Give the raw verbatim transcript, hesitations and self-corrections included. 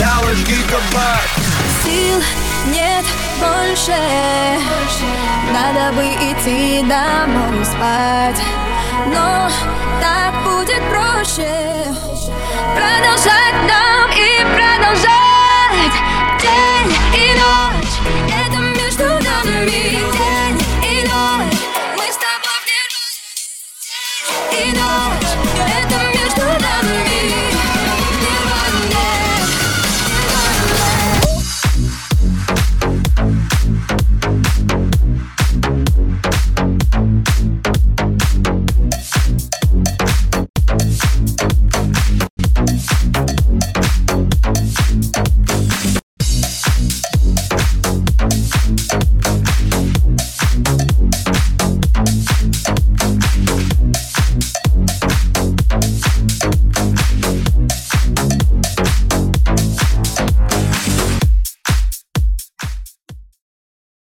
потерялась гигабайт. Сил нет больше, надо бы идти домой спать, но так будет проще продолжать нам.